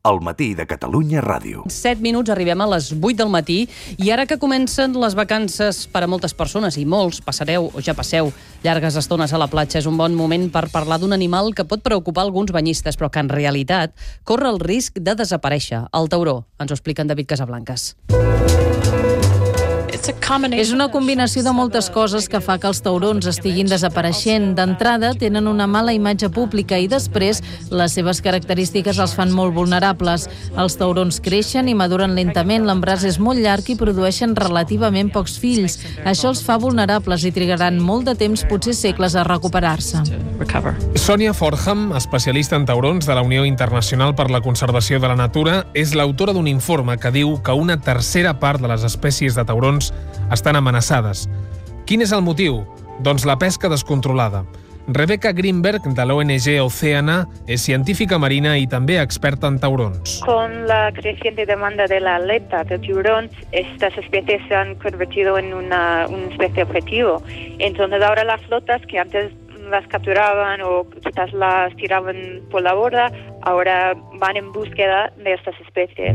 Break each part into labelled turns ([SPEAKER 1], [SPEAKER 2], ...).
[SPEAKER 1] Al matí de Catalunya Ràdio.
[SPEAKER 2] 7 minuts, arribem a les 8 del matí i ara que comencen les vacances per a moltes persones i molts passareu o ja passeu llargues estones a la platja, és un bon moment per parlar d'un animal que pot preocupar alguns banyistes però que en realitat corre el risc de desaparèixer, el tauró. Ens ho explica en David Casablancas.
[SPEAKER 3] És una combinació de moltes coses que fa que els taurons estiguin desapareixent. D'entrada, tenen una mala imatge pública i després les seves característiques els fan molt vulnerables. Els taurons creixen i maduren lentament, l'embràs és molt llarg i produeixen relativament pocs fills. Això els fa vulnerables i trigaran molt de temps, potser segles, a recuperar-se.
[SPEAKER 4] Sònia Fordham, especialista en taurons de la Unió Internacional per la Conservació de la Natura, és l'autora d'un informe que diu que una tercera part de les espècies de taurons estan amenaçades. Quin és el motiu? Doncs la pesca descontrolada. Rebecca Greenberg, de l'ONG Oceana, es científica marina y també experta en taurons.
[SPEAKER 5] Con la creciente demanda de la aleta del tiburón, estas especies se han convertido en una especie objetivo. Entonces ahora las flotas que antes las capturaban o quizás las tiraban por la borda, ahora van en búsqueda de estas especies.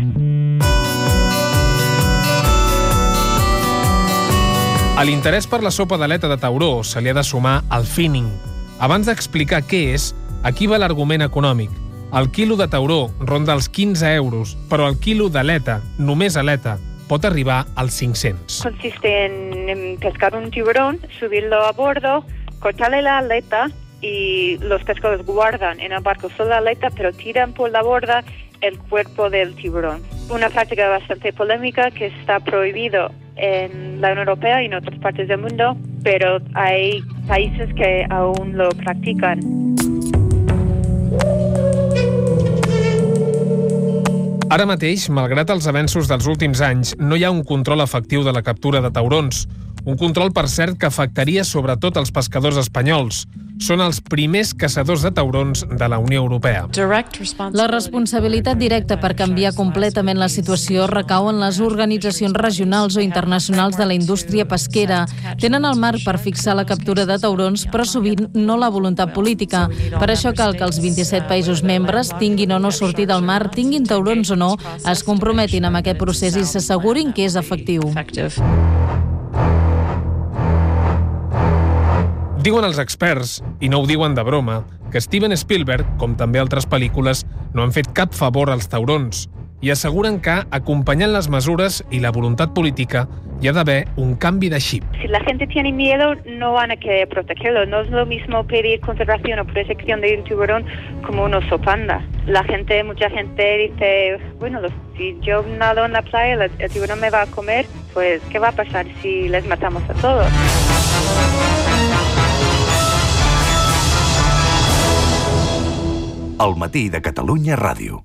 [SPEAKER 4] A l'interès per la sopa d'aleta de tauró se li ha de sumar el finning. Abans d'explicar què és, aquí va l'argument econòmic. El quilo de tauró ronda els 15 euros, però el quilo d'aleta, només aleta, pot arribar als 500.
[SPEAKER 5] Consiste en pescar un tiburón, subirlo a bordo, cortarle la aleta y los pescadores guardan en el barco solo la aleta, pero tiran por la borda el cuerpo del tiburón. Una práctica bastante polémica que está prohibido en la Unión Europea y en otras partes del mundo, pero hay países que aún lo practican.
[SPEAKER 4] Ara mateix, malgrat els avenços dels últims anys, no hi ha un control efectiu de la captura de taurons. Un control, per cert, que afectaria sobretot els pescadors espanyols. Són els primers caçadors de taurons de la Unió Europea.
[SPEAKER 3] La responsabilitat directa per canviar completament la situació recau en les organitzacions regionals o internacionals de la indústria pesquera. Tenen el marc per fixar la captura de taurons, però sovint no la voluntat política. Per això cal que els 27 països membres, tinguin o no sortir del mar, tinguin taurons o no, es comprometin amb aquest procés i s'assegurin que és efectiu.
[SPEAKER 4] Diuen els experts, i no ho diuen de broma, que Steven Spielberg, com també altres pel·lícules, no han fet cap favor als taurons i asseguren que, acompanyant les mesures i la voluntat política, hi ha d'haver un canvi de xip.
[SPEAKER 5] Si la gente tiene miedo, no van a querer protegerlo. No es lo mismo pedir conservación o protección de un tiburón como un oso panda. Mucha gente dice, bueno, si yo nado en la playa, el tiburón me va a comer, pues ¿qué va a pasar si les matamos a todos?
[SPEAKER 1] Al matí de Catalunya Ràdio.